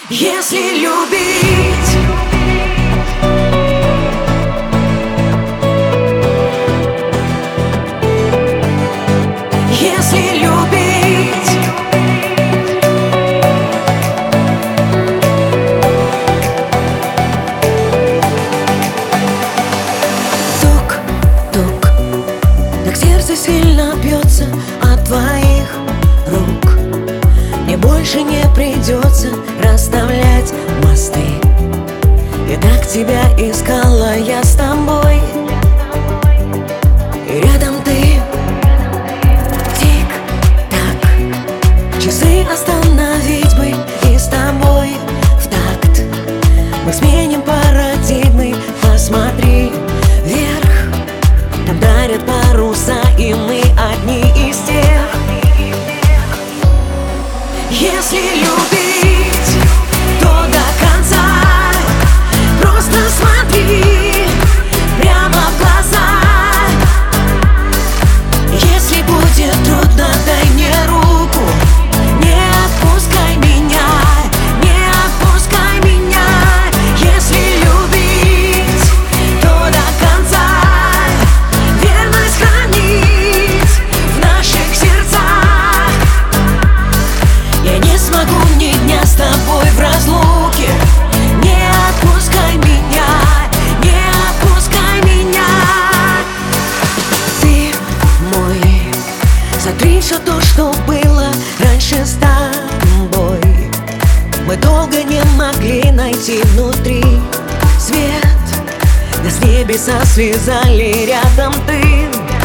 Если любить, если любить, тук-тук, так сердце сильно бьется от твоих рук. Мне больше не придется расставлять мосты. И так тебя искала я с тобой, и рядом ты. Тик-так, часы остановить бы и с тобой в такт. Мы сменим парадигмы, посмотри вверх. Там дарят паруса, и мы одни из тех. Если любить, то до конца. Просто смотри прямо в глаза. Если будет трудно, дай мне руку. Не отпускай меня, не отпускай меня. Если любить, то до конца. Верность хранить в наших сердцах. Я не смогу ни дня с тобой в разлуке. Не отпускай меня, не отпускай меня. Ты мой, сотри все то, что было раньше с тобой. Мы долго не могли найти внутри свет. Нас небеса связали, рядом ты.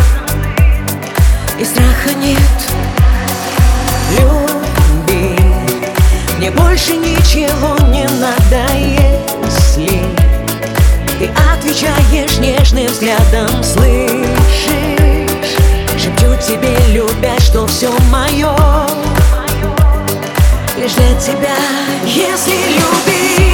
И страха нет. Люби, мне больше ничего не надо, если ты отвечаешь нежным взглядом. Слышишь, шепчу тебе, любя, что все мое лишь для тебя. Если любишь,